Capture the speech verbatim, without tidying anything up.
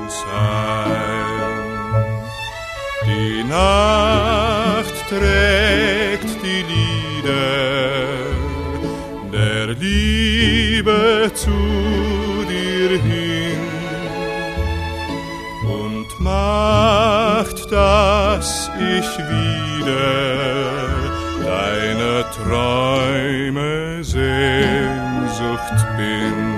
uns heim. Die Nacht trägt die Lieder der Liebe zu dir hin und macht, dass ich wieder deine Träume Sehnsucht bin.